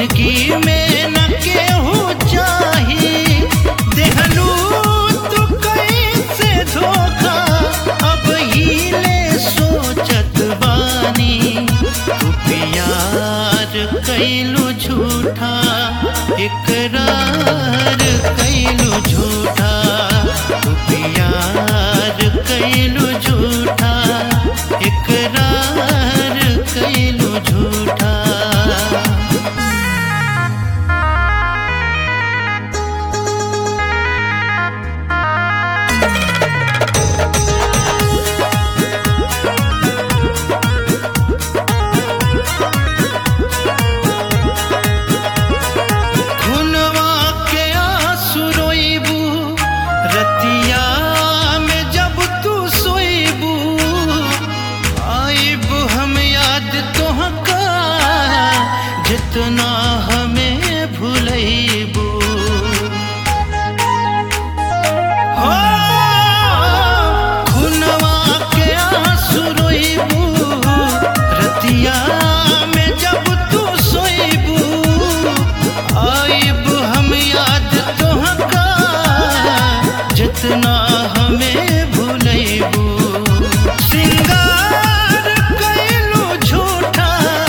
जिंदगी में न केहू चाही देहलू तू कैसे धोखा अब हिले सोचत बानी तू प्यार कैलू झूठा इकरार कैलू झूठा तू प्यार कैलू झूठा इकरार कैलू झूठा। रतिया में जब तू सोईबू आईब हम याद तोहका जितना हमें भूलैबू हो खुनवा के आंसू रोईबू रतिया में जब तू सोईबू आईब हम याद तोहका जितना हमें भूलैबू सिंगार कैलू झूठा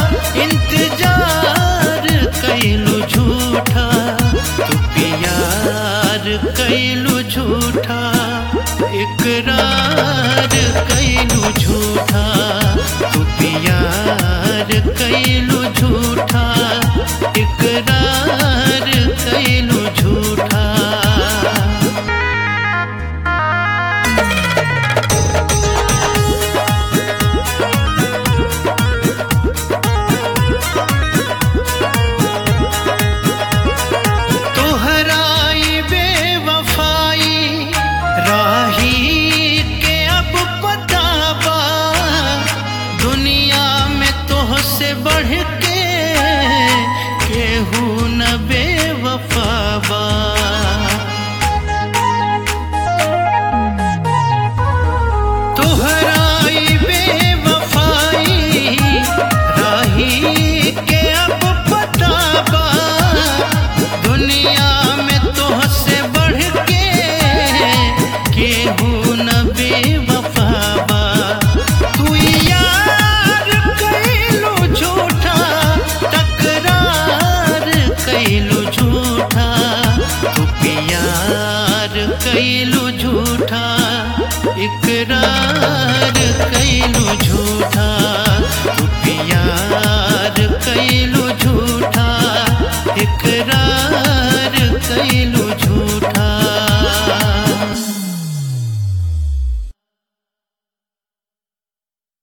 इंतजार कैलू झूठा तू प्यार कैलू झूठा इकरार कैलू झूठा तू प्यार कैलू झूठा इकरार कैलू झूठा। से बढ़ के केहू न बेवफाबा तोहराई बेवफाई राही के अब पताबा दुनिया में तोह से बढ़ के केहू न बेवफाबा तू यार कैलू झूठा तकरार कैलू झूठा तू प्यार कैलू झूठा इकरार कैलू झूठा।